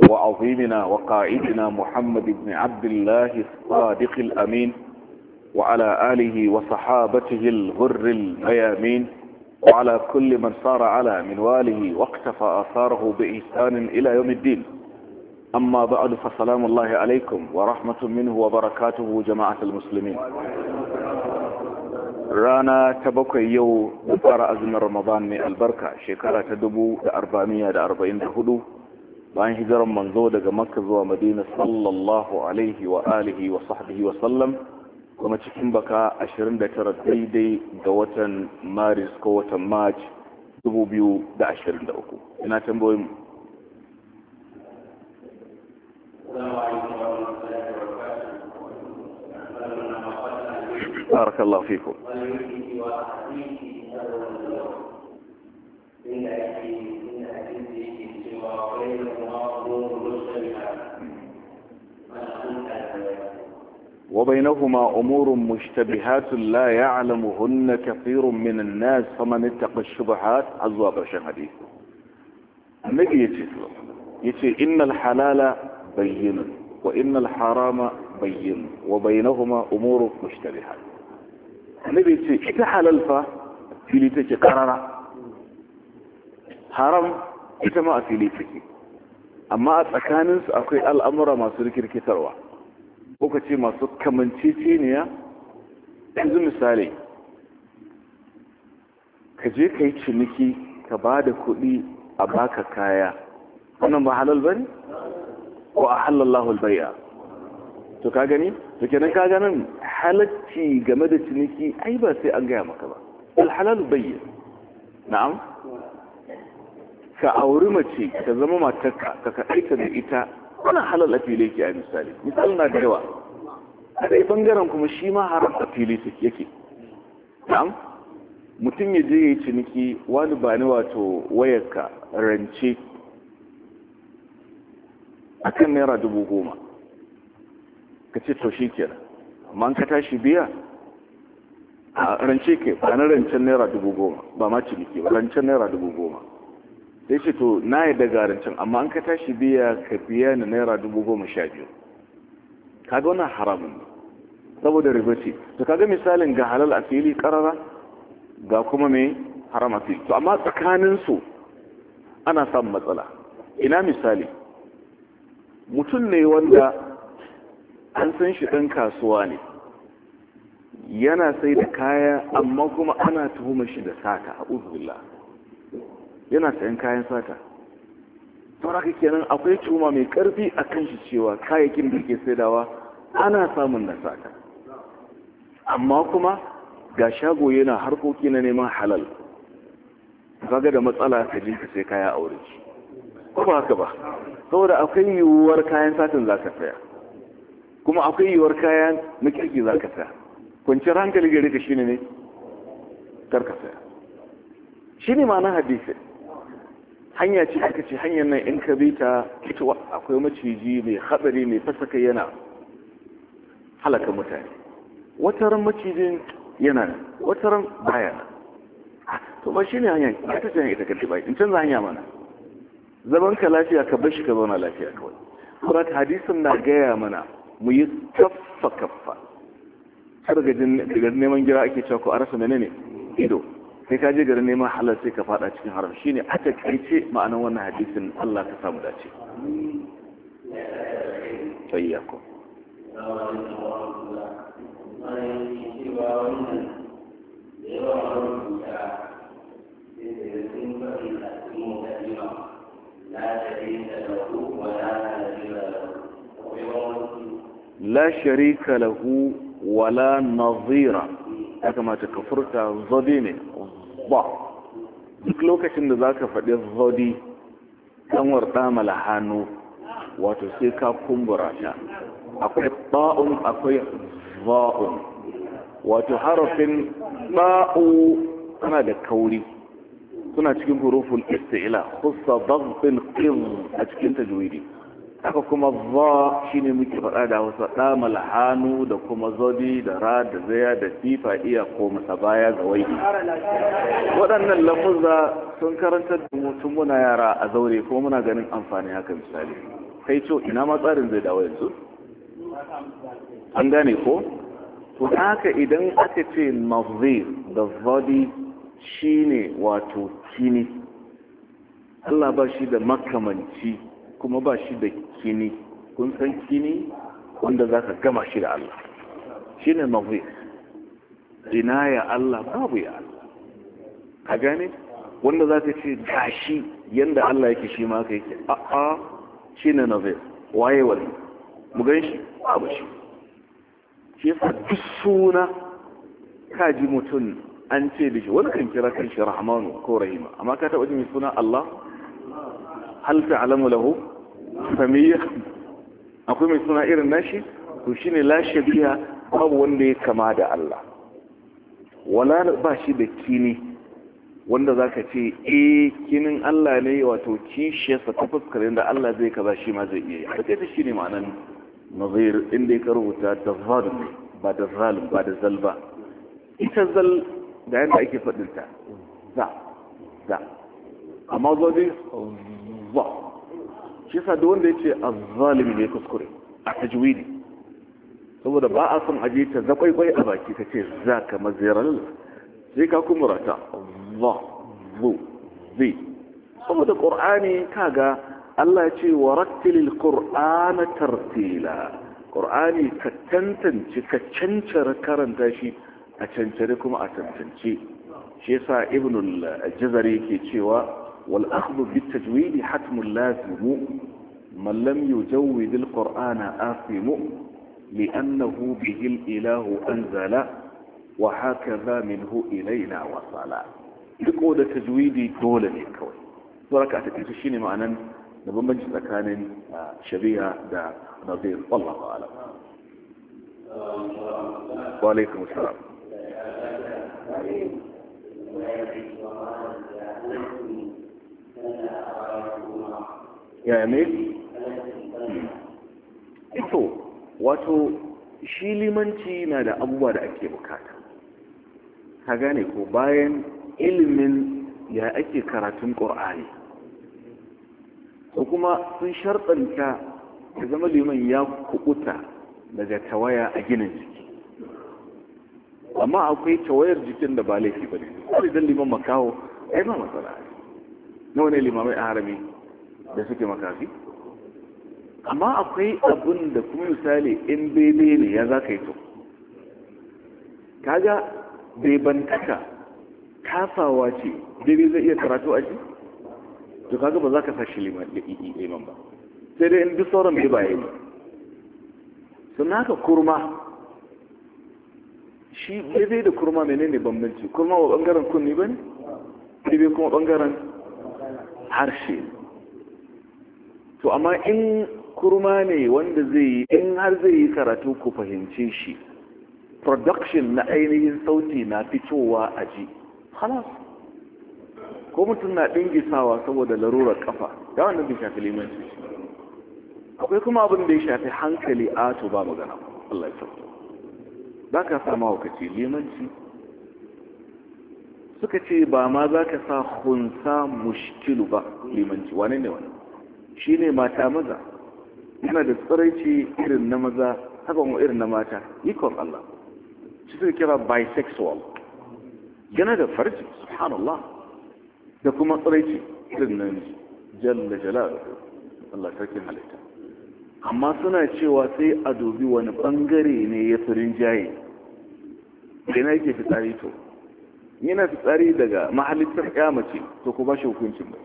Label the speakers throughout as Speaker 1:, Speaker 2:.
Speaker 1: وعظيمنا وقائدنا محمد بن عبد الله الصادق الأمين وعلى آله وصحابته الغر الميامين وعلى كل من صار على منواله واقتفى آثاره بإحسان إلى يوم الدين. أما بعد فسلام الله عليكم ورحمة منه وبركاته جماعة المسلمين. رانا تبقى يو بفار أزم رمضان من البركة شكرا تدبو 444 bayan hijiran manzo daga Makka zuwa Madina sallallahu alaihi wa alihi wa sahbihi wa sallam, kuma cikin baka 29 daidai ga watan Maris ko watan March 2023. Ina tambayoyin barakallahu fikum. وبينهما أمور مشتبهات لا يعلمهن كثير من الناس فمن اتقى الشبهات عزوا برشا حديث. النبي يتي إن الحلال بين وإن الحرام بين وبينهما أمور مشتبهات. النبي يتي إذا حلال في ليتك قرر حرام إذا ما في ليتك أما أتكانس أقول الأمر ما سلك الكتروة kuka ce masu kamanceceniya. Yanzu misali, ka je ka yi ciniki ka ba da kuɗi a baka kaya, wannan ba halal bane ko a halallahu albai'a? To ka gani? To kenan ka ganin halacci game da ciniki ai ba sai an gaya maka ba. Alhalal bayyin. Na'am. Ka auri mace ta zama matarka ka kaɗaita da ita, wannan halal a fili yake. A misali na da yawa. A ɗai ɓangaren kuma shi ma haram a fili yake. Na'am, mutum ya je ya yi ciniki, wani ba ni wato wayarka rance a kan naira 10,000, ka ce to shi kenan, amma an ka tashi biya a rance ke ba na rancen naira 10,000 ba ma ciniki ba, rancen naira 10,000. sai ce to na yi daga rancen, amma an ka tashi biya ka biya ni naira 12,000. kaga wannan haramun ne saboda riba ce. to kaga misalin ga halal a fili karara ga kuma mai haram a fili. To amma tsakanin su ana samun matsala. Ina misali, mutum ne wanda an san shi ɗan kasuwa ne, yana sai da kaya amma kuma ana tuhumar shi da sata, a'udhu billah, yana sayan kayan sata. sauraka kenan akwai tuhuma mai karfi a kan shi cewa kayayyakin da ke saidawa ana samun na sata, amma kuma ga shago yana harkoki na neman halal. kaga da matsala ka je ka sai kaya aure shi, ko ba haka ba? saboda akwai yiwuwar kayan satin zaka saya, kuma akwai yiwuwar kayan na kirki zaka saya. kwanciyar hankali gare ka shine ne karka saya. shine ma'anar hadisi. hanya ce aka ce hanyar nan in ka bi ta ita akwai maciji mai hatsari mai fasaka yana halaka mutane. wataran macijin yana nan, wataran baya nan. to ba shine hanya, ita ce ita kace bai in canza hanya mana, zaman ka lafiya ka bar shi ka zauna lafiya kawai. kuma hadisin na gaya mana mu yi kaffa kaffa. har daga neman gira ake cewa ko a rasa menene ido, sai ka je garin neman halal sai ka fada cikin haram. shine a takaice ma'anar wannan hadisin. Allah ka samu dace. Sayyaku la sharika lahu wala nazira. ya kamata ka furta zodi ne ba. duk lokacin da za ka faɗi zodi kanwar ɗamala hannu, wato sai ka kumbura ta. akwai ba'un akwai za'un. wato harafin ba'u ana da kauri, suna cikin huruful isti'la, khussa dhaghfil qim a cikin tajwidi. haka kuma za shi ne muke faɗa da wasu ɗamal hannu da kuma zodi da ra da zaya da fifa iya ko masa baya ga wai waɗannan lafuzza sun karanta da mutum muna yara a zaure kuma muna ganin amfani haka misali kai ce ina ma tsarin zai dawo yanzu an gane ko to haka idan aka ce nazir da zodi shine wato kini Allah ba shi da makamanci kuma ba shi da kini kun san kini wanda za ka gama shi da Allah shi ne nazir ina ya Allah babu ya Allah ka gane wanda za ka ce gashi yanda Allah yake shi ma ka yake a'a shi ne nazir waye wani mu gan shi babu shi shi yasa duk suna ka ji mutum an ce da shi wani kan kira kan shi rahmanu ko rahima amma ka taɓa jin suna Allah hal ta'lamu lahu samiyya akwai mai suna irin nashi to shine la shabiha babu wanda ya kama da Allah wala ba shi da kini wanda zaka ce kinin Allah ne wato kishiyarsa ta fuskar da Allah zai kaza shi ma zai iya yi ta shine ma'anan nazir inda ya rubuta da zalim ba da zalim ba da zalba ita zal da yadda ake faɗinta za amma zo dai za shi sa da wanda ya ce azzalimi ne kuskure a tajwidi saboda ba a son aje ta zakwaikwai a baki ka ce za ka mazirar sai ka kumurata za zu zai saboda ƙur'ani kaga Allah ya ce wa rattilil qur'ana tartila qur'ani ka tantance ka cancara karanta shi a cancare kuma a tantance shi yasa ibn al-jazari yake cewa wal akhdhu bit tajwid hatmun lazim man lam yujawwid al-qur'ana asim li'annahu bihi al-ilahu anzala wa hakaza minhu ilayna wasala duk da tajwidi dole ne kawai saboda ta kace shine ma'anan da bambanci tsakanin shabiha da nazir wallahu a'lam wa alaikum assalam ya ne ito wato shi limanci na da abubuwa da ake bukata ka gane ko bayan ilimin ya ake karatun ƙur'ani ko kuma sun sharɗanta ya zama liman ya kuɓuta daga tawaya a ginin jiki amma akwai tawayar jikin da ba laifi ba ne sai dan liman makaho ai ba matsala nawa ne limamai a harami da suke makafi amma akwai abun da kuma misali in bebe ne ya za ka yi to kaga bebantaka kafawa ce bebe zai iya karatu a ji to kaga ba za ka sashi liman ba sai dai in duk sauran bai baye ne sun haka kurma shi bebe da kurma menene bambanci kurma wa bangaren kunni ba ne bebe kuma bangaren harshe to amma in kurma ne wanda zai yi in har zai yi karatu ku fahimce shi production na ainihin sauti na fitowa a ji halas ko mutum na dingisawa saboda larurar kafa da wannan bai shafi limanci akwai kuma abin da ya shafi hankali a to ba magana Allah ya sauke za ka sa mahaukaci limanci suka ce ba ma za ka sa hunsa mushkilu ba limanci wane ne wani shi ne mata maza yana da tsiraici irin na maza haka kuma irin na mata ikon Allah shi suka kira bisexual yana da farji subhanallah da kuma tsiraici irin na jalla jalal Allah sarkin halitta amma suna cewa sai a dubi wani bangare ne ya fi rinjaye da na yake fitsari to yana fitsari daga mahalittar kyamace to ku ba shi hukuncin ba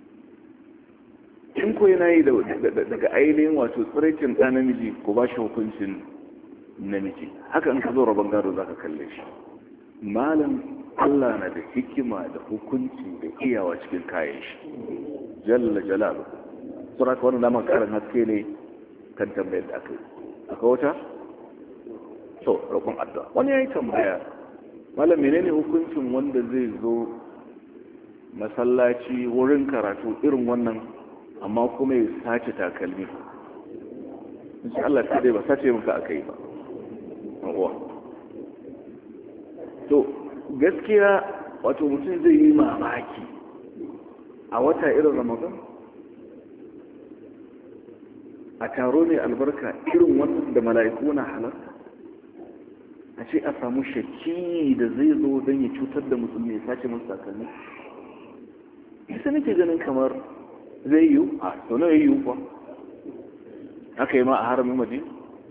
Speaker 1: in ko yana yi daga ainihin wato tsiraicin ɗan namiji ku ba shi hukuncin namiji haka in ka zo rabon gado za ka kalle shi malam Allah na da hikima da hukunci da iyawa cikin kayan shi jalla jalalu sura ka wannan naman karin haske ne kan tambayar da aka yi aka wata so roƙon addu'a wani ya yi tambaya malam menene hukuncin wanda zai zo masallaci wurin karatu irin wannan amma kuma ya sace takalmi insha Allah ta dai ba sace maka akai ba yawa to gaskiya wato mutum zai yi mamaki a wata irin Ramadan a taro ne albarka irin wannan da mala'iku na halarta a ce a samu shakki da zai zo don ya cutar da musulmi ya sace musu takalmi isa nake ganin kamar zai yiwu a sau ya yiwu kuwa aka yi ma a haramin madina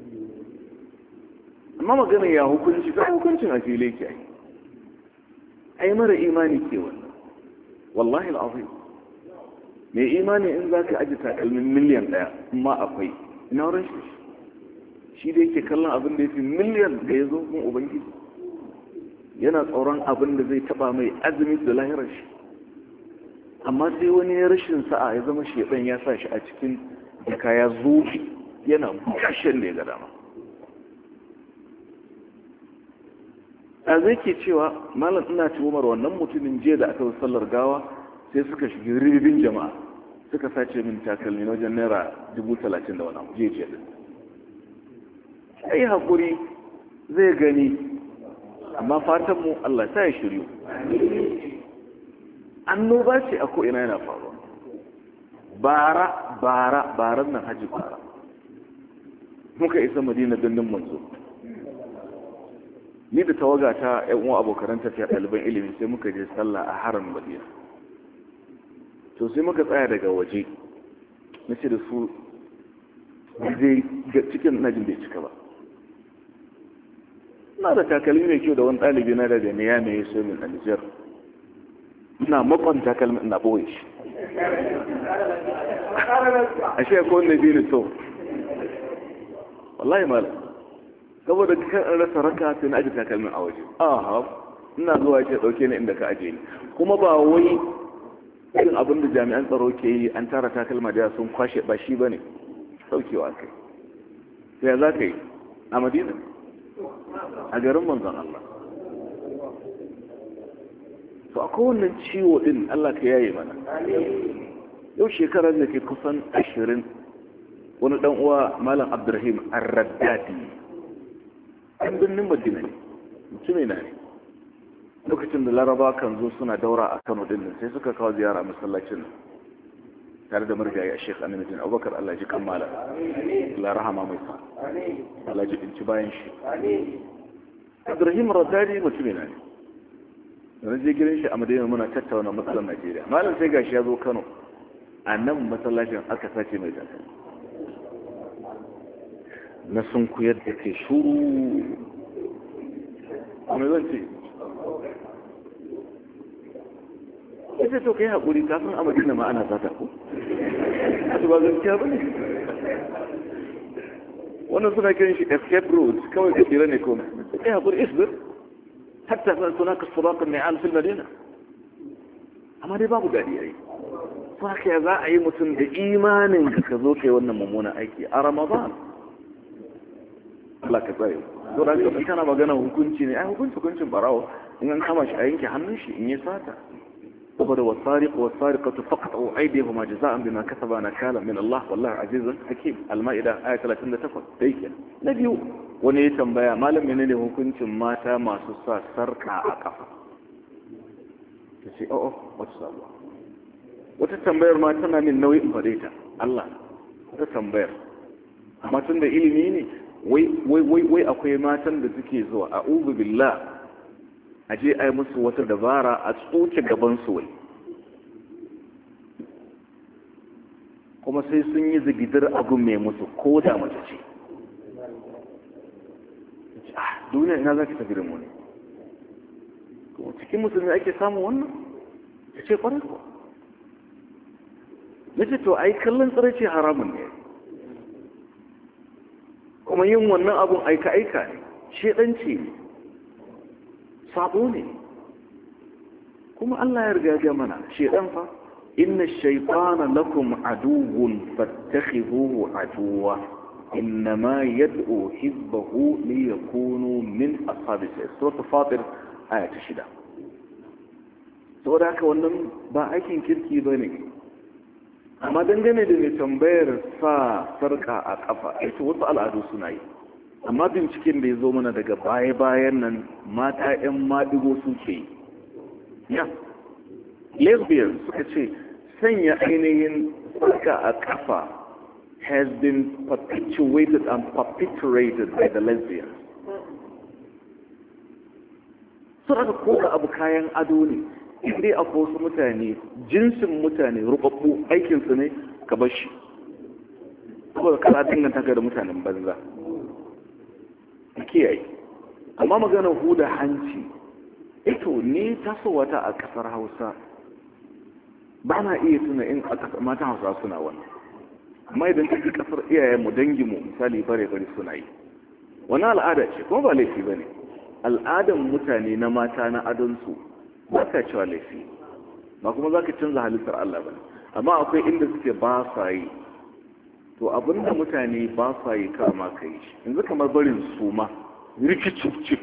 Speaker 1: amma maganin ya hukunci ta hukuncin a fili ke ai mara imani ke wannan wallahi al'azim mai imani in za ka aji takalmin miliyan 1 ma akwai ina wurin shi da yake kallon abin da ya fi miliyan da ya zo mun ubangiji yana tsoron abin da zai taba mai azumi da lahirar shi amma sai wani ya rashin sa'a ya zama shedan ya sa shi a cikin jaka ya zuci yana bukashin da ya ga dama a zai ke cewa malam ina tuhumar wannan mutumin jiya da aka sallar gawa sai suka shiga ribibin jama'a suka sace min takalmi na wajen naira 30,000 da wani abu jiya din ai haƙuri zai gani amma fatanmu Allah ta yi shiryu annoba ce a ko'ina yana faruwa baran nan hajji bara muka isa madina birnin manzo ni da tawaga ta yan uwa abokan tafiya ɗaliban ilimi sai muka je sallah a haram madina to sai muka tsaya daga waje na ce da su zai cikin najin bai cika ba ina da takalmi mai kyau da wani ɗalibi na daga niya mai so min alijar ina makon takalmi ina ɓoye shi a shi akwai wanda biyu so wallahi malam saboda kan an rasa raka sai na aji takalmin a waje aha ina zuwa ce ɗauke ni inda ka aje ni kuma ba wai irin abin da jami'an tsaro ke yi an tara takalma da sun kwashe ba shi ba ne ɗaukewa kai sai za ka yi a madina a garin manzon Allah to akwai wannan ciwo din Allah ka yaye mana yau shekarar da ke kusan 20 wani dan uwa malam Abdurrahim Ar-Raddadi an birnin Madina ne mutum ne lokacin da Laraba kan zo suna daura a Kano din sai suka kawo ziyara masallacin tare da murgaye a Sheikh Aminu bin Abubakar Allah ji kammala Allah rahama mai sa Allah ji dinci bayan shi Ibrahim Radadi mutumin ne da je gidan shi a Madina muna tattauna matsalar Najeriya malam sai gashi ya zo Kano a nan masallacin aka sace mai tafiya na sun kuyar da ke shuru kuma zan ce ita to kai haƙuri kafin a Madina ma ana sata ko a ba gaskiya ba ne wannan suna kiran shi escape route kawai ka tsira ne ko kai haƙuri isbir hatta suna ka suraqan ni'al fil madina amma dai babu dadi yayi to haka za a yi mutum da imanin ka zo kai wannan mummunan aiki a Ramadan Allah ka tsaye to da ka kana magana hukunci ne ai hukuncin barawo in an kama shi a yanke hannun shi in yi sata saboda wasariq wasariqatu faqatu aydihuma jazaa'an bima kasaba nakala min Allah wallahu azizun hakim al-maida aya 38 dai kenan na biyu wani ya tambaya malam menene hukuncin mata masu sa sarka a kafa tace wata sabuwa wata tambayar ma tana min nauyi in fade ta Allah wata tambayar amma tun da ilimi ne wai akwai matan da suke zuwa a'udhu billah aje ai musu wata dabara a tsoke gaban su wai kuma sai sun yi zigidar abu mai musu ko da mace ce duniya ina za ki tafi da mu ne kuma cikin musulmi ake samun wannan ta ce kwarai kuwa na ce to ai kallon tsirai ce haramun ne kuma yin wannan abun aika-aika ne shedanci ne sabo ne kuma Allah ya riga mana shedan fa inna shaytana lakum aduwwun fattakhidhuhu aduwwa innama yad'u hizbahu liyakunu min ashabis sura fatir aya 6 saboda haka wannan ba aikin kirki bane amma dangane da mai tambayar sa sarka a kafa ita wasu al'adu suna yi, amma binciken da ya zo mana daga baya-bayan nan mata 'yan maɗigo suke yi. Ya, lesbians suka ce sanya ainihin sarka a kafa has been perpetuated and perpetuated by the lesbians. Sun aka koka abu kayan ado ne, inda akwai wasu mutane, jinsin mutane rubabbu aikinsu ne ka bar shi. Saboda kana danganta ka da mutanen banza. Kiyaye. Amma maganar huda hanci, ito ni tasowata a kasar Hausa ba na iya tuna in matan Hausa suna wannan. Amma idan ka ji kasar iyayenmu danginmu misali bare-bare suna yi. Wani al'ada ce, kuma ba laifi ba ne. Al'adan mutane na mata na adonsu ba ka cewa laifi, ba kuma za ka canza halittar Allah ba. Amma akwai inda suke ba sa yi. To abinda mutane ba sa yi kama ka yi shi. Yanzu kamar barin suma, rikicin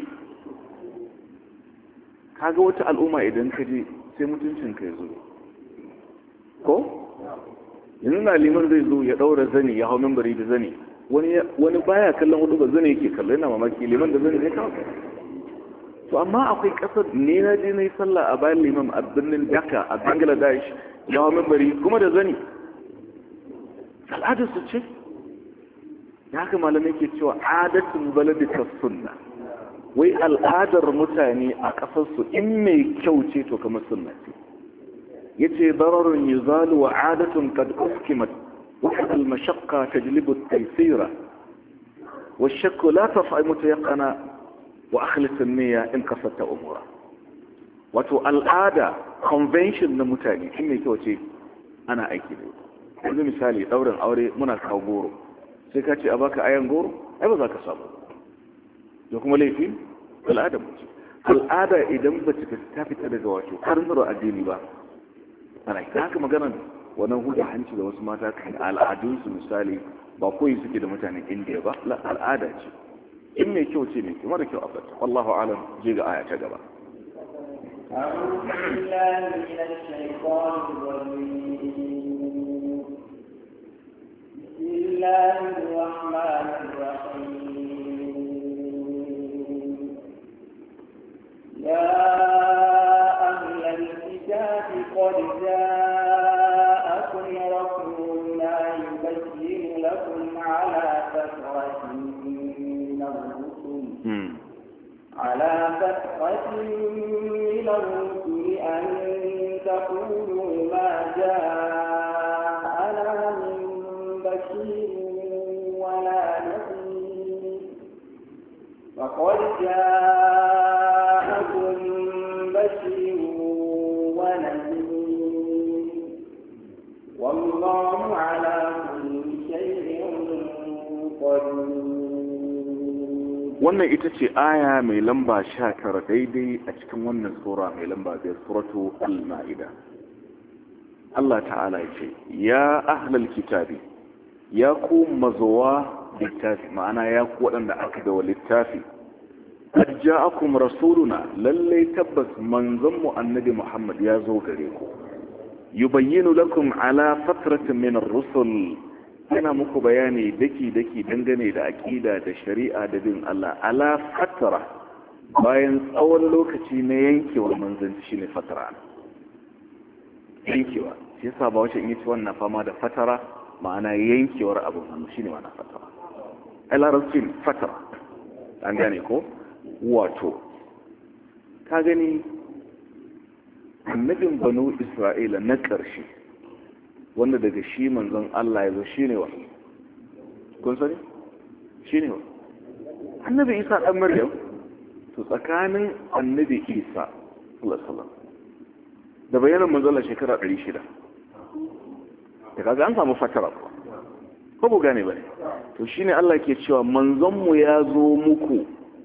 Speaker 1: kaga wata al'umma idan ka je sai mutuncin ka ya zo. Ko? Yanzu na liman zai zo ya daura zani ya hau membari da zani. Wani baya kallon hudu ba zani yake kallo, yana mamaki liman da zani zai kawo. To amma akwai kasar ne na je na yi sallah a bayan liman a birnin Dhaka a Bangladesh ya hau membari kuma da zani. Al'adar su ce? Ya haka malamai ke cewa adatun baladika sunna. Wai al'adar mutane a ƙasarsu in mai kyau ce to kamar sunna ce. Yace dararun yuzalu wa adatun qad uskimat wa al mashaqqa tajlibu at-taysira wa ash-shakku la taf'al mutayaqqana wa akhlis an-niyya in qasadta umura. Wato al'ada convention na mutane in mai kyau ce ana aiki da ita. Yanzu misali daurin aure muna kawo goro sai ka ce a baka ayan goro ai ba za ka samu da kuma laifi al'ada mu al'ada idan ba ta fita daga wato karnar addini ba ana haka magana wannan hudu hanci da wasu mata kan al'adunsu misali ba koyi suke da mutanen indiya ba la al'ada ce in mai kyau ce mai kyau mara kyau a fata wallahu alam je ga aya ta gaba
Speaker 2: أعوذ بالله من الشيطان الرجيم بسم الله الرحمن الرحيم يا أهل الكتاب قد جاءكم رسولنا يبين لكم على فترة من الرسل أن تقولوا ما جاءنا من بشير ولا نذير فقد جاءكم بشير ونذير والله على كل شيء قدير.
Speaker 1: wannan ita ce aya mai lamba 19 daidai a cikin wannan sura mai lamba 5 suratu al-ma'ida. Allah ta'ala ya ce ya ahlal kitabi ya ku mazuwa littafi ma'ana ya ku waɗanda aka da littafi qad ja'akum rasuluna lallai tabbas manzon mu annabi Muhammad ya zo gare ku yubayyinu lakum ala fatratin min ar-rusul yana muku bayani daki-daki dangane da aƙida da shari'a da bin Allah ala fatara bayan tsawon lokaci na yankewar manzanci shi ne fatara yankewa shi yasa ba wace in yi ci wannan fama da fatara ma'ana yankewar abin hannu shi ne ma'ana fatara ai larabci fatara an gane ko wato ka gani annabin banu isra'ila na ƙarshe wanda daga shi manzon Allah ya zo shi ne wa kun sani shi ne wa annabi isa ɗan maryam to tsakanin annabi isa sallallahu da bayanan manzon Allah shekara 600 da kaga an samu fatara ko bu gane bane to shine Allah ke cewa manzon mu ya zo muku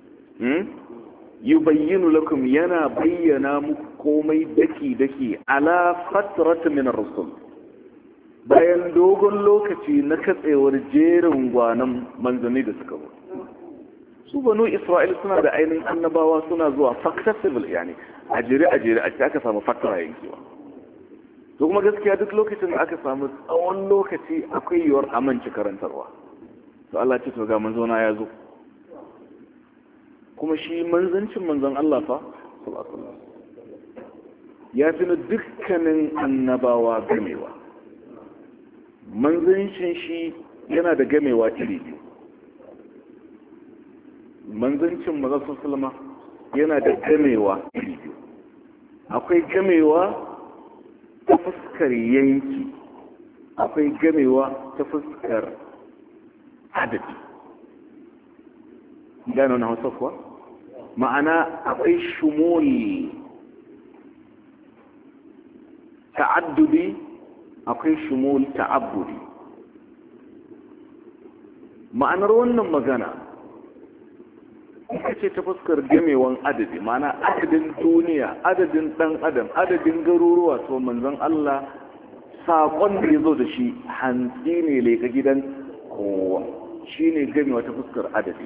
Speaker 1: yubayyinu lakum yana bayyana muku komai daki daki ala fatratin min ar-rusul bayan dogon lokaci na katsewar jerin gwanan manzanni da suka zo su banu isra'il suna da ainihin annabawa suna zuwa successive yani a jere a aka samu fatara yankewa to kuma gaskiya duk lokacin da aka samu tsawon lokaci akwai yiwuwar amince karantarwa to Allah ce to ga manzona ya zo kuma shi manzancin manzon Allah fa sallallahu alaihi wasallam ya fi na dukkanin annabawa gamewa manzancin shi yana da gamewa iri biyu manzancin manzon sallama yana da gamewa iri biyu akwai gamewa ta fuskar yanki akwai gamewa ta fuskar adadi gano na hausa kuwa ma'ana akwai shumuli ta'addudi akwai shumul ta'abbudi ma'anar wannan magana ita ce ta fuskar gamewan adadi ma'ana adadin duniya adadin dan adam adadin garuruwa to manzon Allah saƙon da ya zo da shi hantsi ne leka gidan kowa shi ne gamewa ta fuskar adadi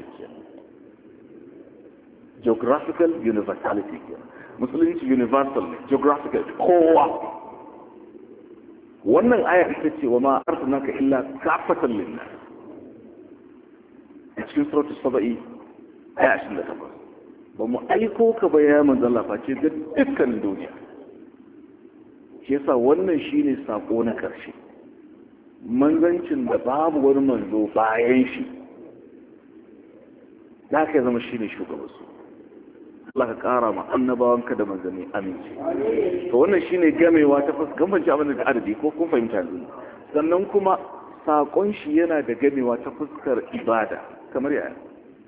Speaker 1: geographical universality musulunci universal geographical kowa wannan aya ita ce wa ma arsalnaka illa kafatan linnas a cikin suratul saba'i aya 28 ba mu aiko ka ba ya manzon Allah face ga dukkan duniya shi yasa wannan shine sako na karshe manzancin da babu wani manzo bayan shi da ka zama shine shugaban su Allah ka kara ma annabawanka da manzanni aminci to wannan shine gamewa ta fuskar banci abin da adadi ko kun fahimta ne sannan kuma sakon shi yana da gamewa ta fuskar ibada kamar yaya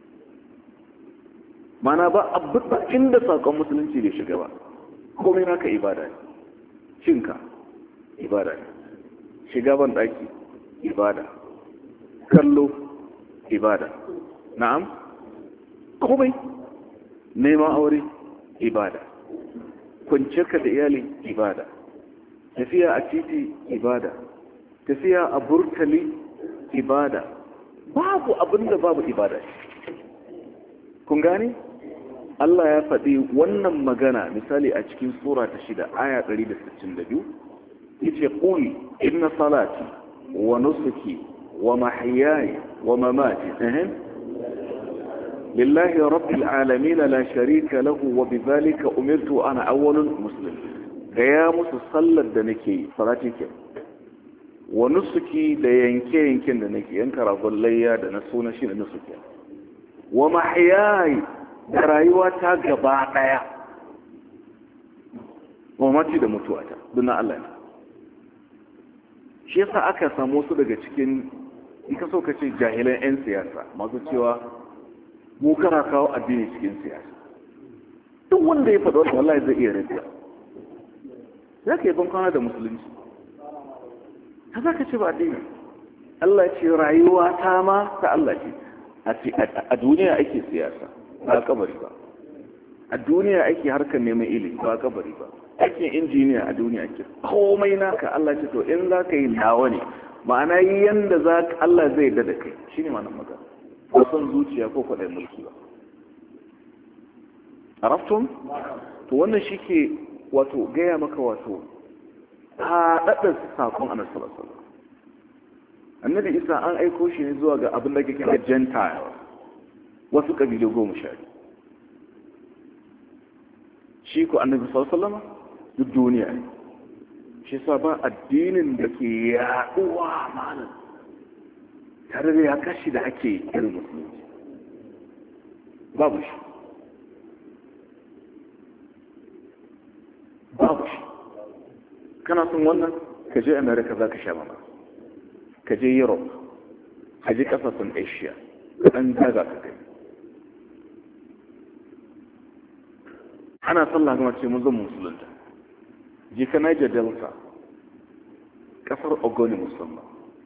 Speaker 1: mana ba abu inda sakon musulunci bai shiga ba komai naka ibada ne cinka ibada ne shiga ban daki ibada kallo ibada na'am komai neman aure ibada kwanciyarka da iyali ibada tafiya a titi ibada tafiya a burtali ibada babu abinda babu ibada kun gane Allah ya faɗi wannan magana misali a cikin sura ta 6 aya 162 yace qul inna salati wa nusuki wa mahyaya wa mamati لله رب العالمين لا شريك له وبذلك أمرت أنا أول مسلم قيامس صلى الدنكي صلاتك ونسكي لينكي دنكي ينكر ظليا دنسونا شيء نسكي ومحياي درايواتا قباطايا وماتي دمتواتا دنا الله shi yasa aka samu su daga cikin in ka so ka ce jahilan 'yan siyasa masu cewa mu kana kawo addini cikin siyasa duk wanda ya faɗa wallahi zai iya rinta za ka yi bankwana da musulunci ta za ka ce ba addini Allah ce rayuwa ta ma ta Allah ce a duniya ake siyasa ba kabari ba a duniya ake harkar neman ilimi ba kabari ba aikin injiniya a duniya ake komai naka Allah ce to in za ka yi nawa ne ma'ana yanda za ka Allah zai dada kai shi ne ma'anar magana ko son zuciya ko kwaɗayin mulki ba a raftun to wannan shi ke wato gaya maka wato haɗaɗɗar saƙon annabi sallallahu alaihi wasallam annabi isa an aiko shi ne zuwa ga abin da ke kira gentile wasu ƙabilu 10 shi ko annabi sallallahu alaihi wasallam duk duniya ne shi sa ba addinin da ke yaɗuwa malam tare da ya kashi da ake irin musulunci babu shi kana son wannan ka je america za ka sha mama ka je europe ka je kasashen asia ka ɗan zaga ka kai ana sallah gama ce mun zan musulunta je ka niger delta kasar ogoni musamman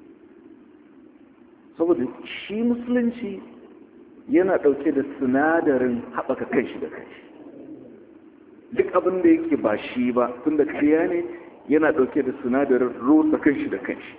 Speaker 1: saboda shi musulunci yana ɗauke da sinadarin haɓaka kanshi da kanshi duk abin da yake ba shi ba tun da kariya ne yana ɗauke da sinadarin rusa kanshi da kanshi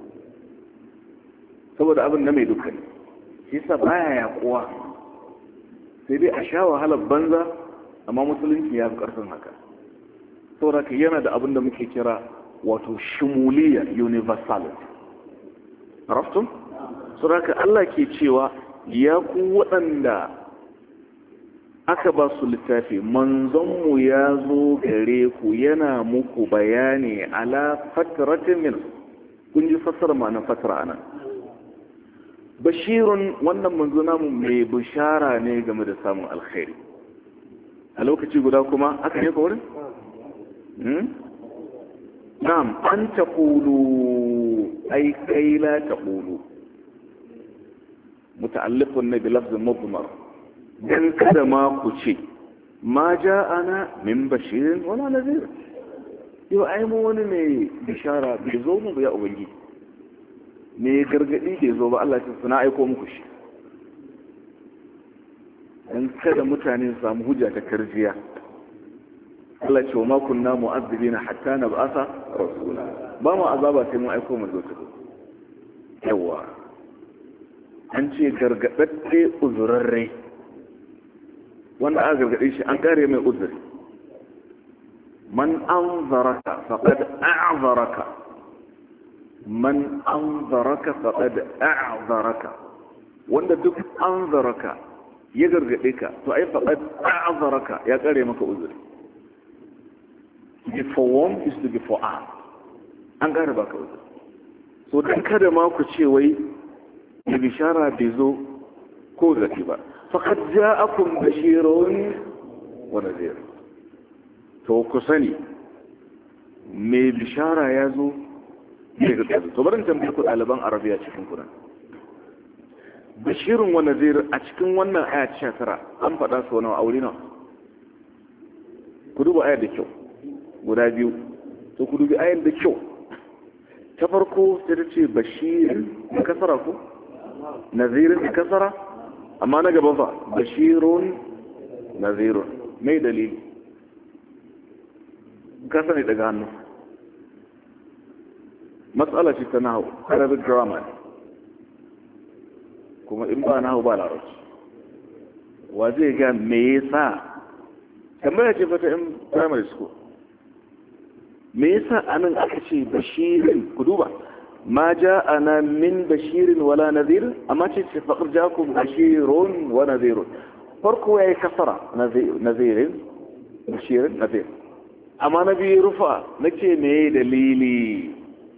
Speaker 1: saboda abin na mai duka ne shi sa baya yaƙuwa sai dai a sha wahalar banza amma musulunci ya fi ƙarfin haka saboda ka yana da abin da muke kira wato shumuliya, universality. Arabtum? Saboda Allah ke cewa ya ku waɗanda aka ba su littafi, manzonmu ya zo gare ku yana muku bayani ala fatratin min. Kun ji fassara ma'anar fatara anan. Bashirun, wannan manzo namu mai bishara ne game da samun alkhairi. A lokaci guda kuma aka ne ka wurin? Na'am, an taqulu ay kai la taqulu. Muta'alliqun bi lafzin mudmar. Dan kada ma ku ce ma ja'ana min bashirin wala nadhir. Yau ai mu wani mai bishara bai zo mu ba ya ubangiji. Me gargadi bai zo ba, Allah ya suna aiko muku shi. Dan kada mutane su samu hujja ta karjiya. Allah ce wa ma kunna mu'azzibina hatta nab'atha rasula. Ba mu azaba sai mun aiko mu zo ta. Yawa. An ce gargadadde uzurarre. Wanda aka gargade shi an kare mai uzuri. Man anzaraka faqad a'zaraka. Man anzaraka faqad a'zaraka. Wanda duk anzaraka ya gargade ka to ai faqad a'zaraka ya kare maka uzuri. To be forewarned is to be forearmed. An kare baka uzuri. So dan kada ma ku ce wai ya bishara bai zo ko zaki ba. Faqad ja'akum bashirun wa nadhir. To ku sani me bishara ya zo ne ga kaza. To barin tambaye ku ɗaliban Arabiya cikin Qur'an. Bashirun wa nadhir a cikin wannan aya 19 an faɗa su nawa aure nawa? Ku duba ayar da kyau. Guda biyu. To ku dubi ayar da kyau. Ta farko sai ta ce bashir da kasara ku? Nadhirin da kasara? Amma na gaba fa bashirun nadhirun. Mai dalili? Ka sani daga hannu. Matsala ce ta nahu, Arabic grammar. Kuma in ba nahu ba larabci. Wa zai ga me yasa? Tambaya ce fata in primary school. Me yasa anan aka ce bashirin? Ku duba. Ma ja'ana min bashirin wala nadhir, amma ce faqad ja'akum bashirun wa nadhirun. Farko yayi kasara nadhirin, bashirin, nadhir. Amma na biyu rufa nake me dalili?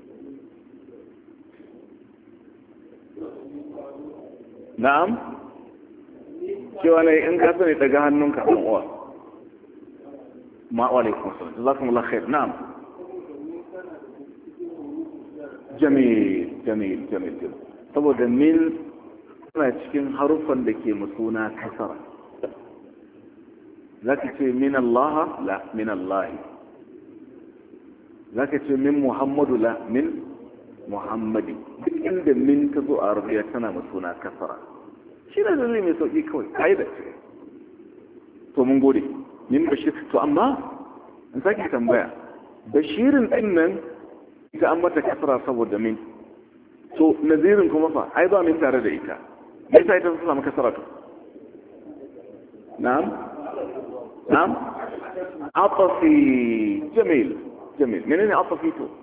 Speaker 1: Na'am? Cewa ne in ka sani daga hannunka ɗan uwa. Ma wa alaikum salam. Jazakumullahu khair. Na'am. Jamil. Saboda min suna cikin haruffan da ke musuna kasara. Zaka ce min Allah la min Allah. Zaka ce min Muhammadu la min Muhammadi. Duk inda min ta zo a Arabiya tana musuna kasara. Shi ne dalili mai sauki kawai, kaida ce. To mun gode. Min bashir to amma in sake tambaya. Bashirin din nan ita an mata kasara saboda min. To nazirin kuma fa ai ba min tare da ita. Me yasa ita ta samu kasara to? Na'am? Na'am? Atafi. Jamil. Menene atafi to?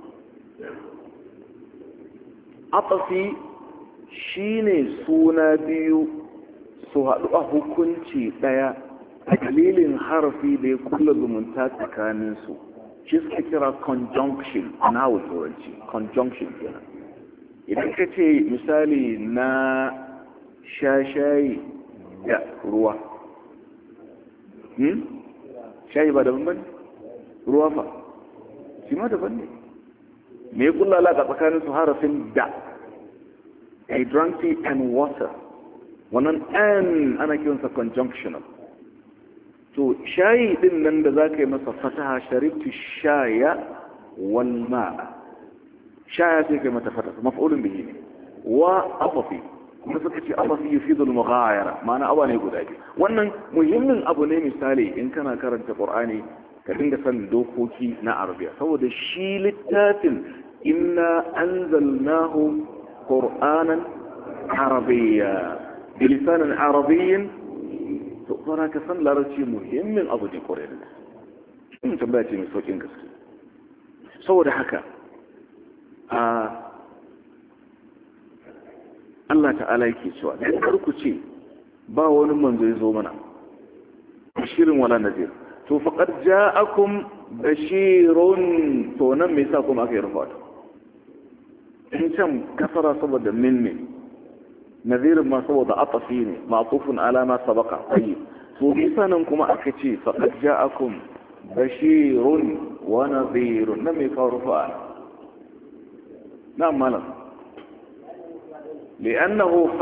Speaker 1: Atafi shine suna biyu su haɗu a hukunci ɗaya a dalilin harafi da ya kula zumunta tsakaninsu. Shi suka kira conjunction a nawa turanci. Conjunction kenan. Idan ka ce misali na shayi da ruwa. Shayi ba daban bane? Ruwa fa? Shi ma daban ne. Me ya kula alaƙa tsakaninsu harafin da? I drank tea and water. Wannan an ana kiransa conjunctional. To shayi din nan da za ka yi masa fataha sharibtu shaya wal ma'a. Shaya sai kai mata fataha maf'ulun bihi ne. Wa afafi kuma suka ce afafi yufidu al-mughayara ma'ana abu ne guda biyu. Wannan muhimmin abu ne misali in kana karanta Qur'ani ka dinga sanin dokoki na Arabiya saboda shi littafin inna anzalnahu Qur'anan Arabiyya bilisanin Arabiyyin to fara ka san larabci muhimmin abu ne kore da shi tambaya ce mai saukin gaske saboda haka Allah ta'ala yake cewa dan karku ce ba wani manzo ya zo mana bashirin wala nadir to faqad ja'akum bashirun to nan me yasa kuma aka yi rufa in can kasara saboda min ne nadirin ma saboda atafi ne ma'tufun ala ma sabaqa tayyib to yasa nan kuma aka ce faqad ja'akum bashirun wa nadirun nan me ka rufa na'am malam لأنه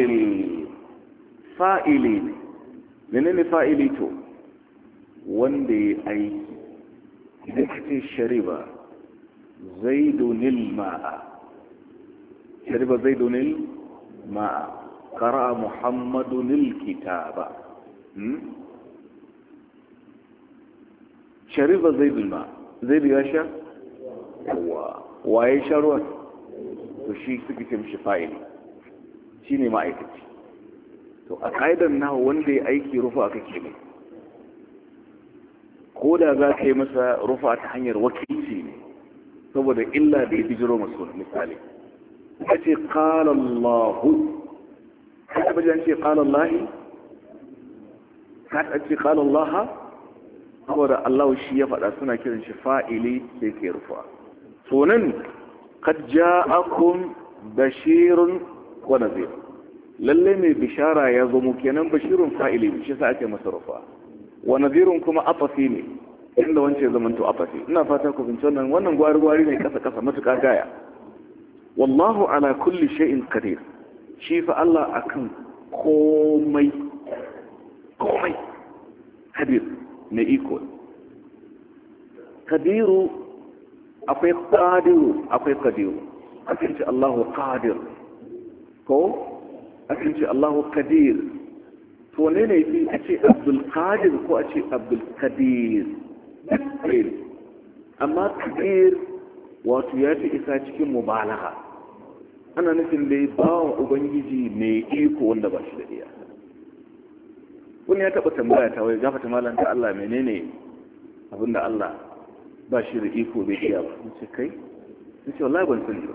Speaker 1: fa'ili ne menene fa'ili to wanda ya aiki idan ka ce shariba zaidunil ma'a qara'a muhammadunil kitaba shariba zaidul ma'a zaidu ya sha waye sha ruwan to shi suke ce mishi fa'ili shi ne ma'aikaci to a ƙa'idar nahu wanda ya aiki rufa aka ke mai ko da za ka yi masa rufa ta hanyar wakilci ne saboda illa da ya bijiro masu misali ka ce ƙalallahu ka taɓa jan ce ƙalallahi ka taɓa ce ƙalallaha saboda allahu shi ya faɗa suna kiran shi fa'ili sai ke rufa so nan قد جاءكم بشير ونذير lalle mai bishara ya zo mu kenan bashirun fa'ili shi sa ake masarrufa wa nadhirun kuma afafi ne inda wance zaman to afafi ina fata ku bince wannan gwari ne kasa matuƙa gaya wallahu ala kulli shay'in qadir shi fa Allah akan komai qadir ne iko qadiru akwai qadiru akwai qadiru akan ce Allahu qadir ko akan ce Allahu qadir to ne fi a ce Abdul Qadir ko a ce Abdul Qadir amma qadir wato ya fi isa cikin mubalagha ana nufin dai bawon ubangiji mai iko wanda ba shi da iya wani ya taɓa tambaya ta wai gafata malanta Allah menene abinda Allah ba shi da iko bai iya ba sun ce kai sun ce wallahi ban sani ba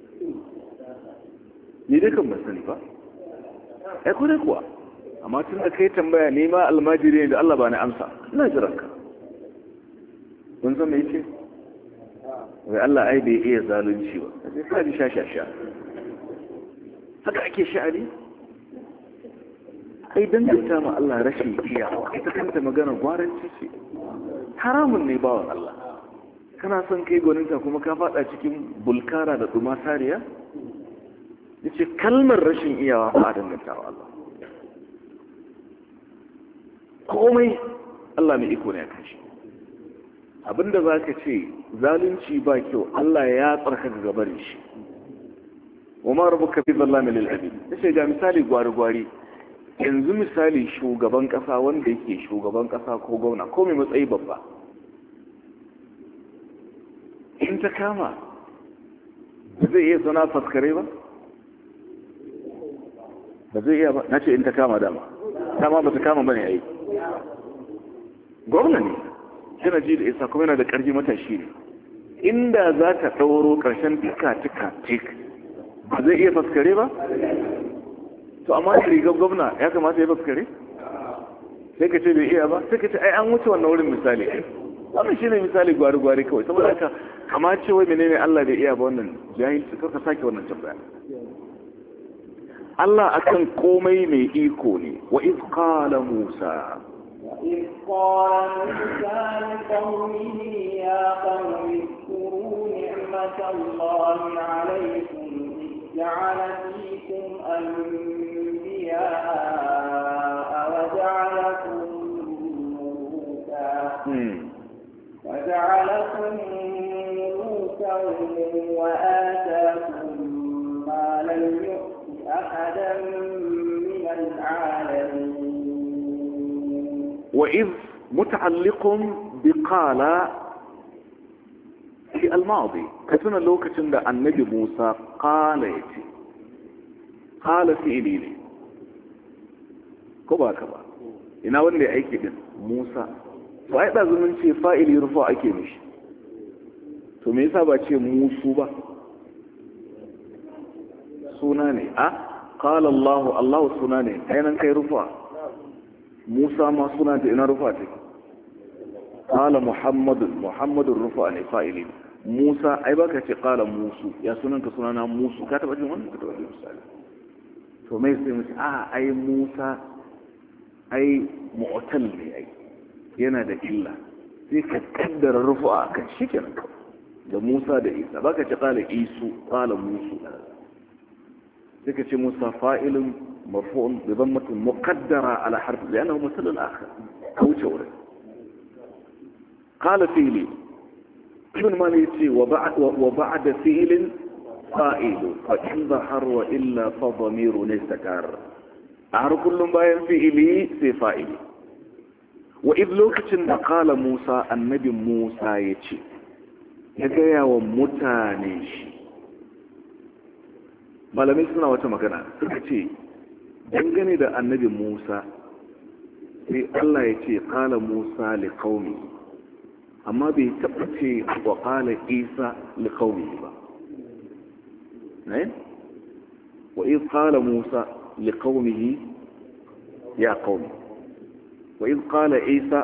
Speaker 1: ni dai kan ban sani ba ai ko dai kuwa amma tun da kai tambaya ne ma almajiri ne da Allah ba ni amsa ina jiran ka kun san me yake wai Allah ai bai iya zalunci ba sai ka ji shashasha haka ake sha'ani ai danganta ma Allah rashin iyawa ita kanta magana gwaranci ce haramun ne bawan Allah kana son kai gwaninta kuma ka fada cikin bulkara da duma sariya yace kalmar rashin iyawa ba a danganta wa Allah komai Allah mai iko ne akan shi abinda zaka ce zalunci ba kyau Allah ya tsarkaka gabarin shi وما ربك بظلام للعبيد sai ga misali gwari yanzu misali shugaban kasa wanda yake shugaban kasa ko gwamna ko mai matsayi babba in ta kama zai iya zana faskare ba ba zai iya ba na ce in ta kama dama ba ta kama bane ai gwamna ne yana ji da isa kuma yana da ƙarfi matashi ne inda za ka ɗauro ƙarshen tik ba zai iya faskare ba to amma da rigar gwamna ya kamata ya faskare sai ka ce bai iya ba sai ka ce ai an wuce wannan wurin misali wannan shi ne misali gwari kawai saboda haka kama ce wai menene Allah bai iya ba wannan jahilci kar ka sake wannan tambaya Allah akan komai mai iko ne wa iz qala Musa
Speaker 2: وإذ قال موسى لقومه يا قوم اذكروا نعمة الله عليكم جعل فيكم أنبياء وجعلكم ملوكا وآتاكم ما لم يؤت أحدا من العالمين
Speaker 1: وإذ متعلق بقال في الماضي كتنا لوكة عند النبي موسى قال في إليلي كبا ina wanda ya aiki din Musa fa ai dazu mun ce fa'ili rufa ake mishi to to me yasa ba ce musu ba suna ne a qala Allah suna ne ainihin kai rufa Musa ma suna ta ina rufa take qala Muhammadun rufa ne fa'ili Musa ai baka ce qala musu ya sunanka sunana musu ka taba jin wannan ka taba jin misali to mai sai mu ai Musa ai mu'tal ne ai yana da illa sai ka kaddara rufa kan shikenan da Musa da Isa baka ce qala Isu qala musu sai ka ce Musa fa'ilun marfu'un bi dhammatin muqaddara ala harf li'annahu masal al-akhir kauce wurin qala fi'li ibn malik yace wa ba'da fi'lin fa'ilu fa in dhahar wa illa fa dhamirun istakar har kullum bayan fi'ili sai fa'ili wa idh lokacin da qala Musa annabi Musa yace ya gaya wa mutane shi malamai suna wata magana suka ce dangane da annabi Musa sai Allah ya ce qala Musa li qaumi amma bai taɓa ce wa qala Isa li qaumi ba ne wa idh qala Musa li qaumihi ya qaumi wa idh qala Isa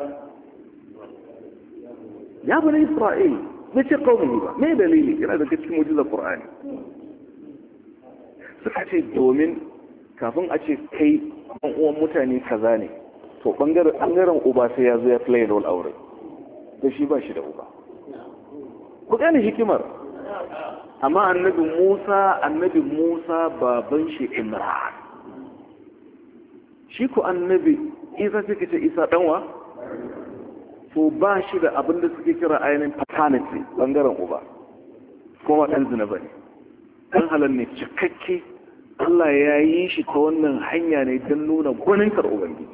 Speaker 1: ya bani Isra'il bai ce qaumihi ba me dalili yana daga cikin mu'jizar Qur'ani suka ce domin kafin a ce kai ɗan uwan mutane kaza ne to ɓangaren uba sai ya zo ya play role aure da shi ba shi da uba ku gane hikimar amma annabi Musa baban shi Imran shi ku annabi Isa suke ce Isa ɗanwa to ba shi da abin da suke kira ainihin paternity ɓangaren uba kuma ɗan zina ba ne ɗan halar ne cikakke Allah ya yi shi ta wannan hanya ne don nuna gwanintar Ubangiji.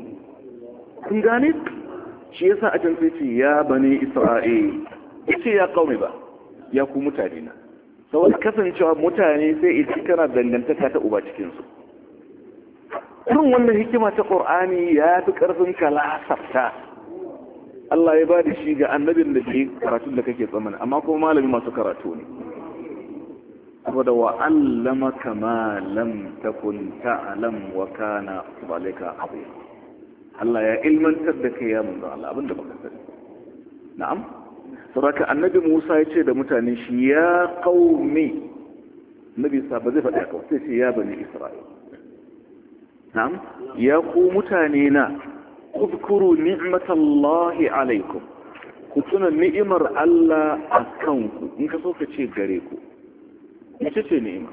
Speaker 1: Kun gane? Shi yasa a can sai ce ya bani Isra'il, ya ce ya kaume ba, ya ku mutane na. Saboda kasancewa mutane sai ita kana dangantaka ta uba cikinsu. Irin wannan hikima ta Ƙur'ani ya fi ƙarfin kalasafta. Allah ya ba da shi ga annabin da ke karatun da kake tsammani, amma kuma malami masu karatu ne. saboda wa allamaka ma lam takun ta'lam wa kana zalika azim Allah ya ilmantar da kai ya manzo Allah abinda baka sani na'am saboda annabi Musa ya ce da mutane shi ya qaumi nabi sa ba zai faɗa ka sai ce ya bani Isra'il na'am ya ku mutane na uzkuru ni'matallahi alaikum ku tuna ni'imar Allah akan ku in ka so ka ce gare ku ita ce ni'ima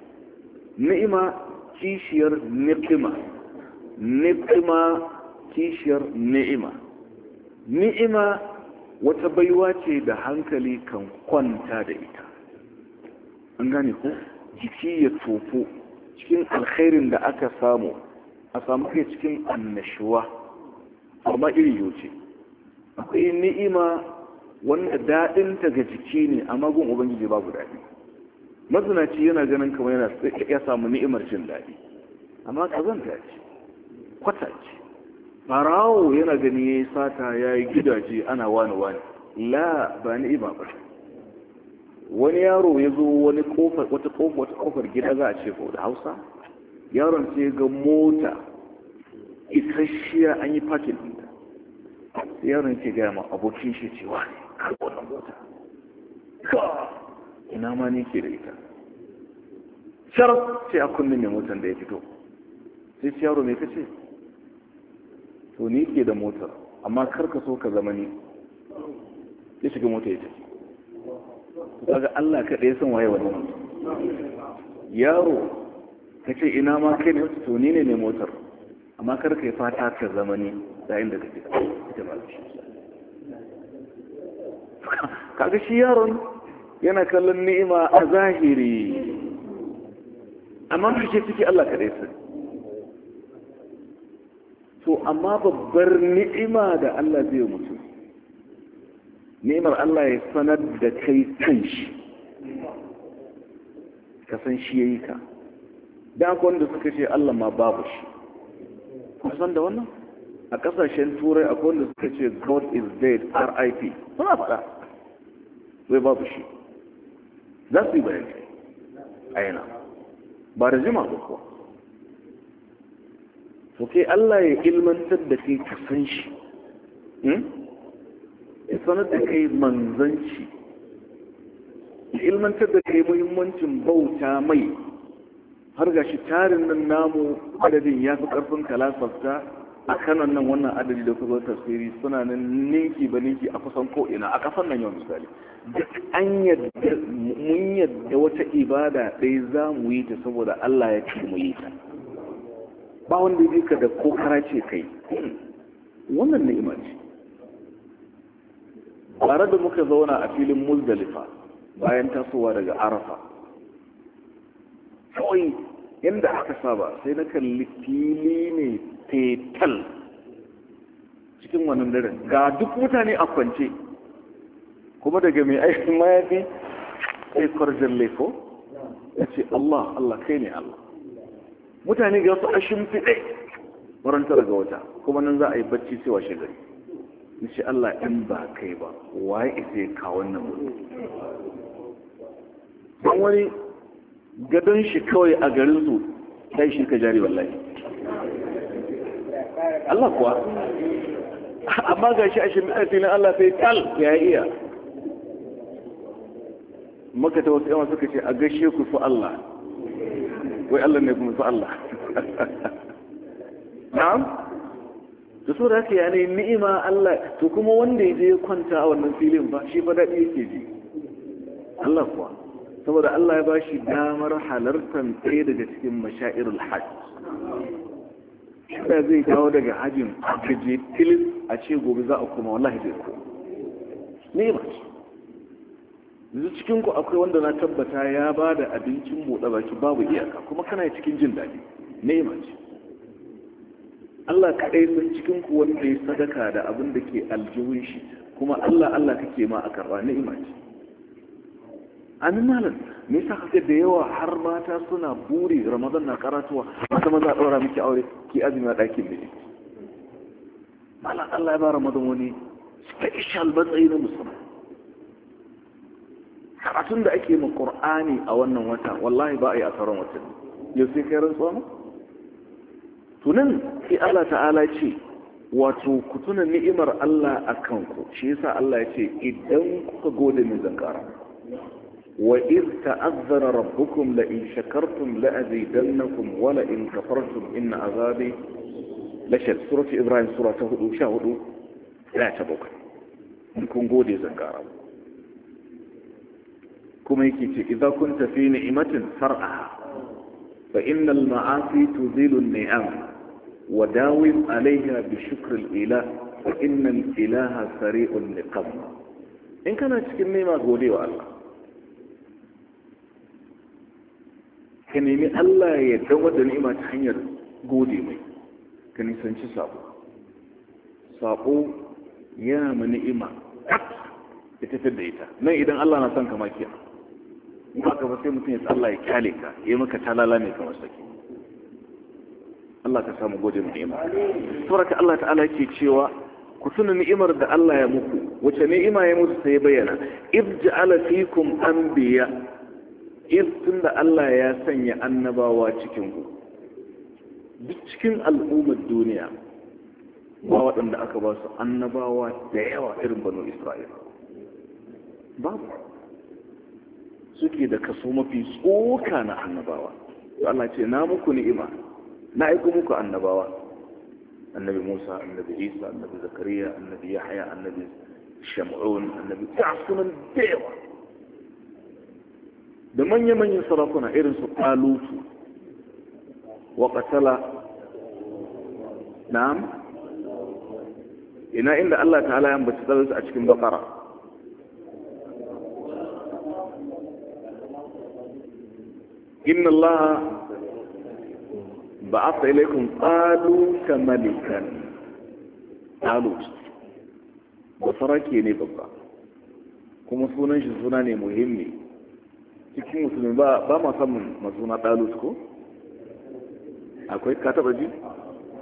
Speaker 1: ni'ima kishiyar ni'ima ni'ima kishiyar ni'ima ni'ima wata baiwa ce da hankali kan kwanta da ita an gane ko jiki ya tofo cikin alkhairin da aka samu a samu kai cikin annashuwa amma iri yau ce akwai ni'ima wanda daɗinta ga jiki ne amma gun ubangiji babu daɗi mazinaci yana ganin kamar yana ya samu ni'imar jin daɗi amma kazanta ce kwata ce farawo yana gani ya yi sata ya yi gidaje ana wani la ba ni'ima ba wani yaro ya zo wani wata kofar gida za a ce ko da hausa yaron sai ga mota isasshiya an yi fakin ɗinta sai yaron ke gaya ma abokin shi cewa ne karɓo wannan mota ina ma ni ke da ita sharaf sai a kunne mai motar da ya fito sai ce yaro mai kace to ni ke da motar amma karka so ka zama ni ya shiga mota ya tafi kaga Allah kaɗai ya san waye wannan yaro ka ce ina ma kai ne to ni ne mai motar amma karka yi fata ka zama ni da inda kake ita ba shi kaga shi yaron yana kallon ni'ima a zahiri amma fice ciki Allah kaɗai sani to amma babbar ni'ima da Allah zai mutu ni'imar Allah ya sanar da kai kanshi ka san shi yayi ka da akwai wanda suka ce Allah ma babu shi kun san da wannan a kasashen turai akwai wanda suka ce God is dead RIP suna faɗa wai babu shi za su yi bayani a yana ba da jima ba kuwa to kai Allah ya ilmantar da kai ka san shi ya sanar da kai manzanci ya ilmantar da kai muhimmancin bauta mai har gashi tarin nan namu adadin ya fi karfin kalasarta a kanan nan wannan adadi da kuma tafsiri suna nan ninki ba ninki a kusan ko'ina a kasan nan yau misali duk an yadda mun yadda wata ibada ɗaya za mu yi ta saboda Allah ya ce mu yi ta ba wanda ya ka da kokara ce kai wannan ni'ima ce tare da muka zauna a filin Muzdalifa bayan tasowa daga Arafa kawai yadda aka saba sai na kalli fili ne fetal cikin wannan daren ga duk mutane a kwance kuma daga mai aikin mayafi sai kwarjan laifo ya ce Allah kai ne Allah mutane ga su a shimfiɗe waranta daga wata kuma nan za a yi bacci sai washe gari ya ce Allah in ba kai ba waye isa ya kawo wannan mutu don wani gadon shi kawai a garinsu sai shi ka jari wallahi Allah kuwa amma ga shi a shimfiɗe na Allah sai tal ya iya maka ta wasu yawan suka ce a gaishe ku su Allah wai Allah ne kuma su Allah na'am da so da haka yanayi ni'ima Allah to kuma wanda ya je kwanta a wannan filin ba shi fa daɗi yake ji Allah kuwa saboda Allah ya bashi damar halartar ɗaya daga cikin mashairul hajj da zai dawo daga hajjin ka je tilis a ce gobe za a kuma wallahi zai ko ni'ima ce yanzu cikinku akwai wanda na tabbata ya ba da abincin buɗe baki babu iyaka kuma kana cikin jin daɗi ni'ima ce Allah kaɗai san cikinku wanda ya sadaka da abin da ke aljihun shi kuma Allah kake ma a karɓa ni'ima ce amin malam me yasa kake da yawa har mata suna buri Ramadan na karatuwa mata maza ɗaura miki aure ki azumi a ɗakin da malam Allah ya ba Ramadan wani special matsayi na musamman karatun da ake ma Qur'ani a wannan wata wallahi ba a yi a sauran watanni yau sai kai rantsuwa ma tunan sai Allah ta'ala ce wato ku tuna ni'imar Allah a kanku shi yasa Allah ya ce idan kuka gode min zan kara wa iz ta'azzara rabbukum la in shakartum la azidannakum wa la in kafartum inna azabi lashad surati Ibrahim sura ta 14 aya ta 7 kun gode zan kara kuma yake ce idza kunta fi ni'matin far'aha fa innal ma'asi tuzilu an-ni'am wa dawim 'alayha bi shukri al-ilah fa innal ilaha sari'un liqam in kana cikin ni'ima gode wa Allah ka nemi Allah ya dawo da ni'ima ta hanyar gode mai ka nisanci sabo ya ma ni'ima ya tafi da ita nan idan Allah na son ka maki in ba ka ba sai mutum ya Allah ya kyale ka ya maka talala ne kamar saki Allah ka samu gode mu ni'ima saboda Allah ta'ala yake cewa ku tuna ni'imar da Allah ya muku wace ni'ima ya muku sai ya bayyana ibja'ala fikum anbiya tunda Allah ya sanya annabawa cikin ku duk cikin al'ummar duniya ba waɗanda aka ba su annabawa da yawa irin banu Isra'ila babu suke da kaso mafi tsoka na annabawa Allah ce na muku ni'ima na aiko muku annabawa annabi Musa annabi Isa annabi Zakariya annabi Yahya annabi Shamun annabi ta'sunan da yawa da manya-manyan sarakuna irin su Talutu wa qatala na'am ina inda Allah ta'ala ya ambaci Talutu a cikin Baqara inna Allah ba'atha ilaykum Taluta malikan Talut basarake ne babba kuma sunan shi suna ne muhimmi cikin musulmi ba ma samun masuna Talut ko akwai ka taba ji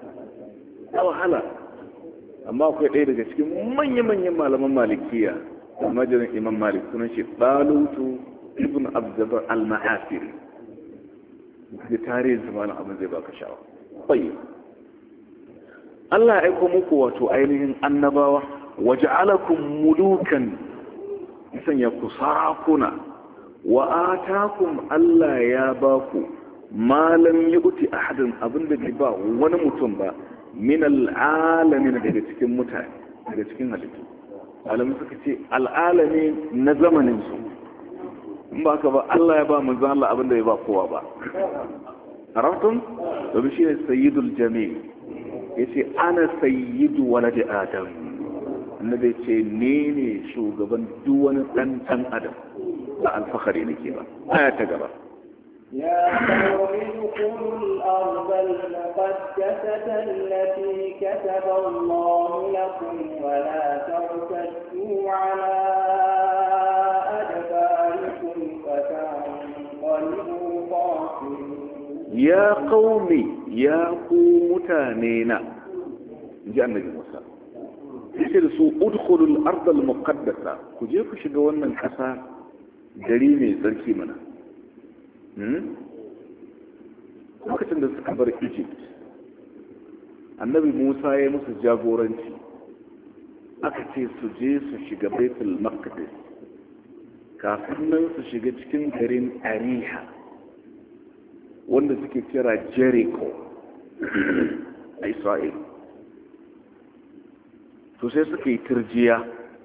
Speaker 1: ta wahala amma akwai ɗaya daga cikin manya-manyan malaman malikiya majalin imam malik sunan shi balutu ibn abdullah al-ma'asiri da tarihin zamanin abin zai baka sha'awa bai Allah ya aiko muku wato ainihin annabawa waja'alakum mulukan sanya ku sarakuna wa atakum Allah ya baku ma lam yu'ti ahadin abinda bai ba wani mutum ba min al'alamin daga cikin mutane daga cikin halittu alamu suka ce al'alami na zamanin su in ba ka ba Allah ya ba mu zan Allah abinda bai ba kowa ba arabtum to bi shine sayyidul jami' yace ana sayyidu waladi adam annabi ce ne shugaban duk wani dan adam ba alfahari nake ba aya ta gaba
Speaker 2: يا قوم ادخلوا الأرض المقدسة التي كتب الله لكم ولا ترتدوا على أدباركم فتنقلبوا خاسرين
Speaker 1: يا قومي يا قوم تانينا جاء النبي موسى يقول سو ادخلوا الأرض المقدسة كجيكو شجوانا الحسا جريمي زركي منا lokacin da suka bar Egypt annabi Musa ya musu jagoranci aka ce su je su shiga Baitul Maqdis kafin nan su shiga cikin garin Ariha wanda suke kira Jericho a Isra'il to sai suka yi turjiya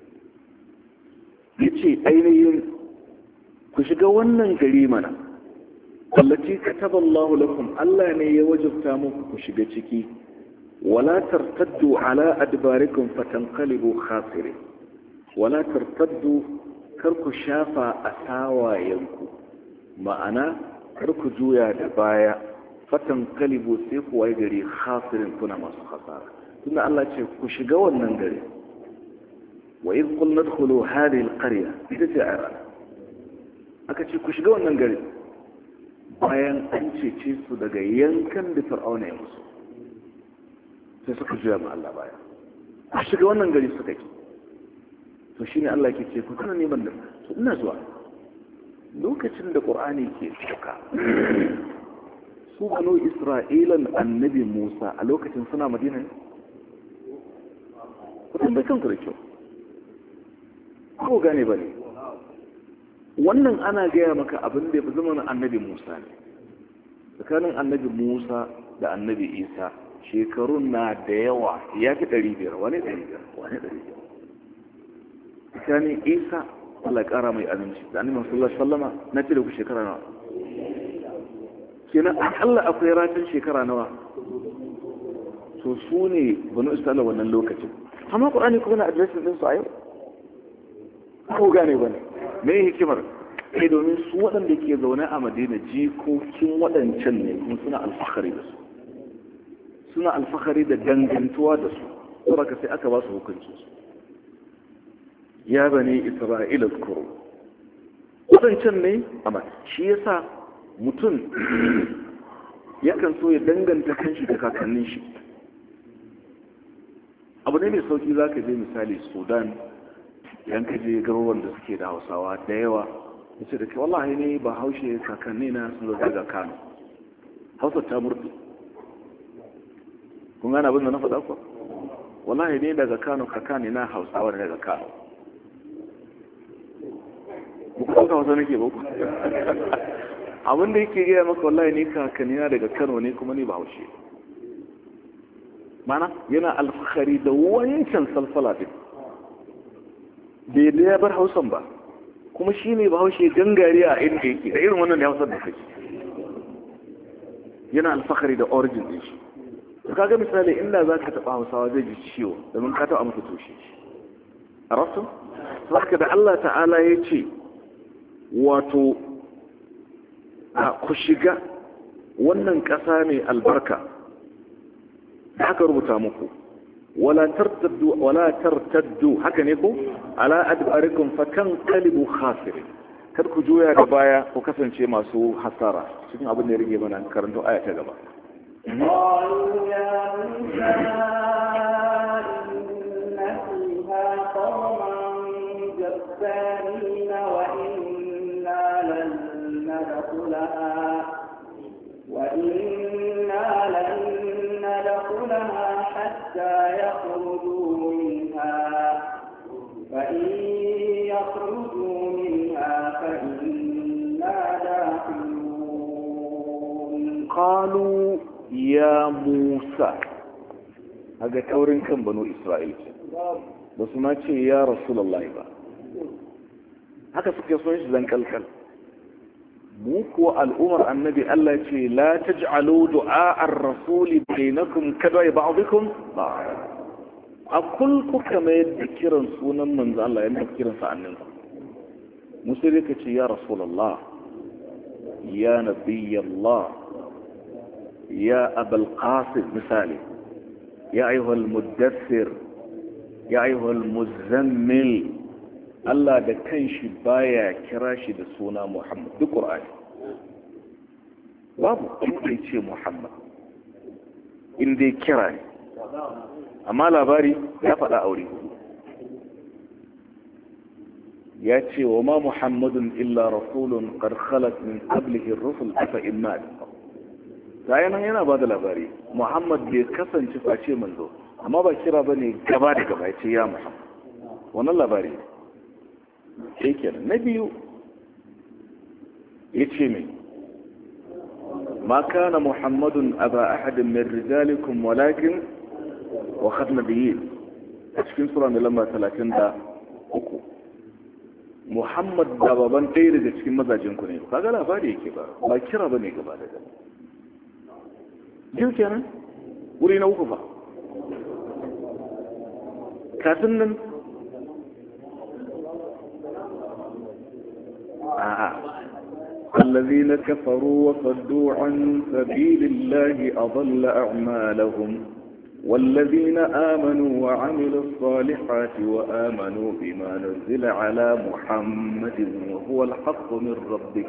Speaker 1: yace ainihin ku shiga wannan gari mana التي كتب الله لكم ألا يوجبتا مكو شجتكي ولا ترتدوا على أدباركم فتنقلبوا خاسرين ولا ترتدوا كركو شافا أساوا ينكو معنا كركو جويا دبايا فتنقلبوا سيكو ويجري خاسرين كنا ما خسارة ثم الله يقول شجوا النجري وإذ قلنا ادخلوا هذه القرية إذا تعالى أكتشي كشجوا النجري bayan an cece su daga yankan da fir'auna ya musu sai suka juya ma Allah baya a shiga wannan gari suka yi to shine Allah ke ce ku kana neman da to ina zuwa lokacin da Qur'ani ke sauka su banu Isra'ilan annabi Musa a lokacin suna Madina ne ku tambaye kanku da kyau ko gane ba ne wannan ana gaya maka abin da ya fi zama annabi Musa ne tsakanin annabi Musa da annabi Isa shekarun na da yawa ya fi 500 wani 500 wani 500 tsakanin Isa Allah ƙara mai aminci da annabi sallallahu alaihi wasallama na ce da ku shekara nawa kenan Allah akwai ratin shekara nawa to su ne banu Isra'ila wannan lokacin amma Qur'ani kuma na addressing din su a yau ko gane bane me hikimar sai domin su waɗanda ke zaune a Madina jikokin waɗancan ne kuma suna alfahari da su suna alfahari da dangantuwa da su saboda sai aka ba su hukunci su ya bani Isra'ila zkuru waɗancan ne amma shi yasa mutum yakan so ya danganta kanshi da kakannin shi abu ne mai sauki zaka je misali Sudan yan ka je garuruwan da suke da Hausawa da yawa yace da ke wallahi ne ba haushe kakanni na sun zo daga Kano Hausa ta murɗe kun gane abin da na faɗa ko wallahi ne daga Kano kakanni na Hausawa daga Kano ku kuma Hausa nake ba ku abin da yake gaya maka wallahi ne kakanni na daga Kano ne kuma ni ba haushe mana yana alfahari da wancan salsala din bai da ya bar Hausan ba kuma shi ne bahaushe gangare a inda yake da irin wannan da Hausar da kake yana alfahari da origin din shi to kaga misali inda za ka taɓa Hausawa zai ji ciwo domin ka taɓa masa toshe shi a rasu haka da Allah ta'ala ya ce wato a ku shiga wannan ƙasa mai albarka da aka rubuta muku ولا ترتدوا haka ne ko ala adbarikum fatanqalibu khasirin kar ku juya da baya ku kasance masu hasara cikin abin da ya rige mana karanto aya ta gaba
Speaker 2: قالوا يا موسى إن فيها قوما حتى يخرجوا منها فإن يخرجوا منها فإنا داخلون
Speaker 1: قالوا يا موسى هذا كورن كان بنو إسرائيل بس ما تشي يا رسول الله با haka suke son shi zan kalkal mu ko al'umar annabi Allah ce la taj'alu du'a ar-rasuli bainakum kadai ba'dikum a kul kuka mai da kiran sunan manzo Allah yana kiran sa annin mu sai ka ce ya rasulullah ya nabiyallah ya abul qasim misali ya ayyuhal muddathir ya ayyuhal muzammil Allah da kanshi baya kira shi da suna Muhammad duk Qur'ani babu inda ce Muhammad inda kira ne amma labari ya faɗa aure ya ce wa ma Muhammadun illa rasulun qad khalat min qablihi ar-rusul afa imma sai nan yana bada labari Muhammad bai kasance face manzo amma ba kira bane gaba da gaba ya ce ya Muhammad wannan labari yake na biyu yace mai ma kana muhammadun aba ahadin min rijalikum walakin wa khatna bihi a cikin sura mai lamba 33 muhammad da baban ɗaya daga cikin mazajin ku ne kaga labari yake ba kira bane gaba da gaba kenan wuri na uku ba kafin nan الذين كفروا وصدوا عن سبيل الله أضل أعمالهم والذين آمنوا وعملوا الصالحات وآمنوا بما نزل على محمد وهو الحق من ربك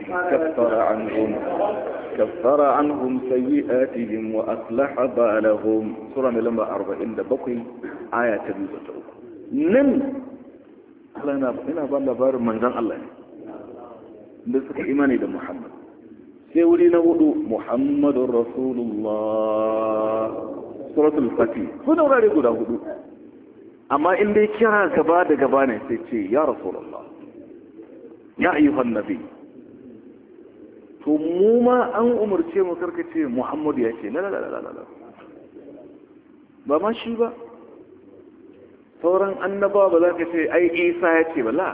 Speaker 1: كفر عنهم سيئاتهم وأصلح بالهم سورة لما 40 بقي آية 2 نم أنا بالله من ذن الله da suka imani da Muhammad sai wuri na hudu Muhammadur Rasulullah suratul Fatih suna wurare guda hudu amma in dai kira gaba da gaba ne sai ce ya Rasulullah ya ayyuhan nabi to mu ma an umarce mu karkace Muhammad ya ce la ba ma shi ba sauran annabawa ba za ka ce ai Isa ya ce ba la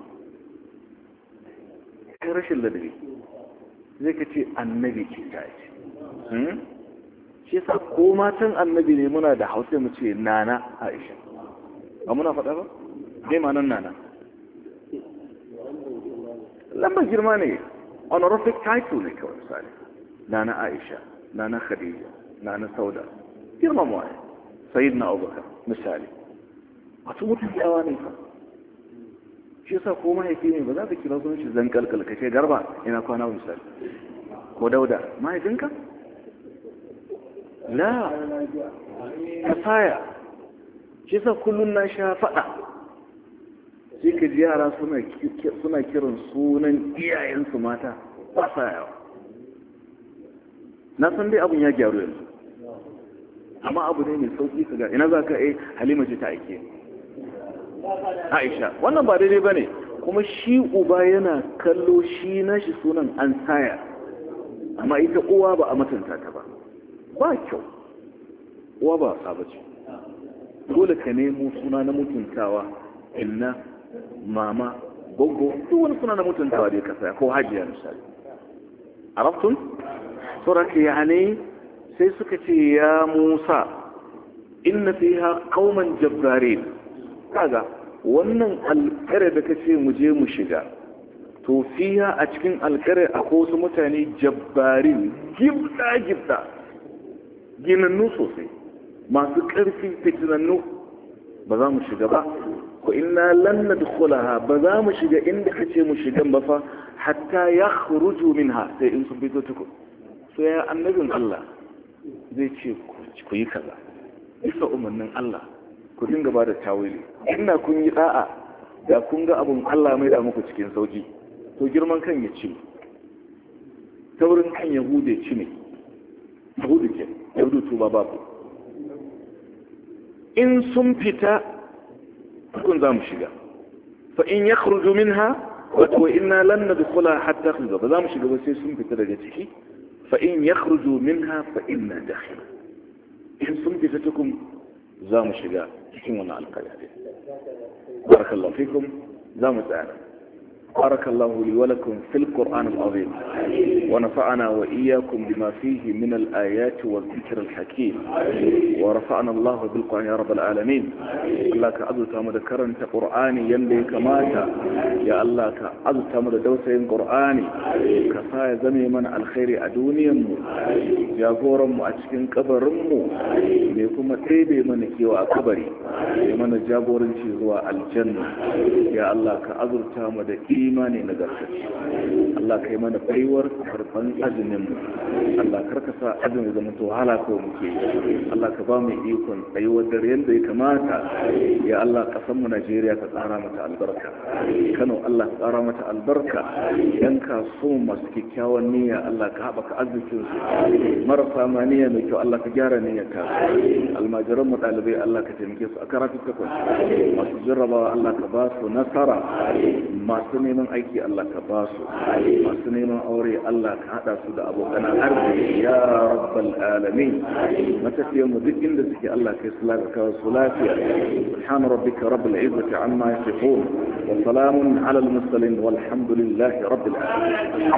Speaker 1: kai rashin ladabi zai ka ce annabi ce ta ce shi yasa ko matan annabi ne muna da hausa mu ce nana Aisha ba muna faɗa ba dai ma nan nana lambar girma ne honorific title ne kawai misali nana Aisha nana Khadija nana Sauda girma mu ai sayyidina Abubakar misali wato mutum yawa ne fa shi yasa ko mahaifi ne ba za ka kira sunan shi zan kalkal kace garba ina kwana misali ko dauda mahaifinka la kafaya shi yasa kullun na sha fada sai ka ji yara suna kiran sunan iyayensu mata ba sa yawa na san dai abun ya gyaru yanzu amma abu ne mai sauki ka ga ina za ka Halima ce ta aike Aisha wannan ba daidai bane kuma shi uba yana kallo shi nashi sunan an saya amma ita uwa ba a mutunta ta ba kyau uwa ba sabace dole ka nemo suna na mutuntawa inna mama gogo duk wani suna na mutuntawa da ka saya ko hajiya misali arabtun suraka yani sai suka ce ya Musa inna fiha qauman jabbarin kaga wannan alƙare da kace mu je mu shiga to fiha a cikin alƙare akwai wasu mutane jabbarin gibda ginannu sosai masu ƙarfi fitinannu ba za mu shiga ba ko inna lan nadkhulaha ba za mu shiga inda kace mu shigan ba fa hatta yakhruju minha sai in sun fito tuku so ya annabin Allah zai ce ku yi kaza bisa umarnin Allah ku dinga ba da tawili ina kun yi da'a da kun ga abun Allah mai da muku cikin sauki to girman kan ya ci taurin kan yahude ci ne yahudu ke yahudu tuba babu in sun fita kun za mu shiga fa in yakhruju minha wa inna lan nadkhula hatta yakhruju ba za mu shiga ba sai sun fita daga ciki fa in yakhruju minha fa inna dakhil in sun fita tukun za mu shiga cikin wannan alƙarya barakallahu fikum za mu tsaya بارك الله لي ولكم في القرآن العظيم ونفعنا وإياكم بما فيه من الآيات والذكر الحكيم ورفعنا الله بالقرآن يا رب العالمين الله كأذلت مذكرا قرآني ينبي كماتا يا الله كأذلت مذدوسا قرآني كفاية زمي من الخير أدوني يا غورم أتكين كبرم يكون تيبي من كيو أكبري من جابورن هو الجنة يا الله كأذلت مذكرا imani na gaskaci Allah kai mana baiwar karfan azumin mu Allah karka sa azumin zama to wahala ko muke Allah ka ba mu ikon tsayuwar dare yanda ya kamata ya Allah kasan mu Najeriya ka tsara mata albarka Kano Allah ka tsara mata albarka yan kasuwan masu kyakkyawan niyya Allah ka haɓaka arzikin su marasa maniya mai kyau Allah ka gyara niyyar ka almajiran mu ɗalibai Allah ka taimake su a karatu takwas masu jarrabawa Allah ka ba su nasara masu neman aiki Allah ka ba su masu neman aure Allah ka hada su da abokan arziki ya rabbal alamin matafiyan mu duk inda suke Allah kai su lafiya subhana rabbika rabbil izzati amma yasifun wa salamun ala al mursalin walhamdulillahi rabbil alamin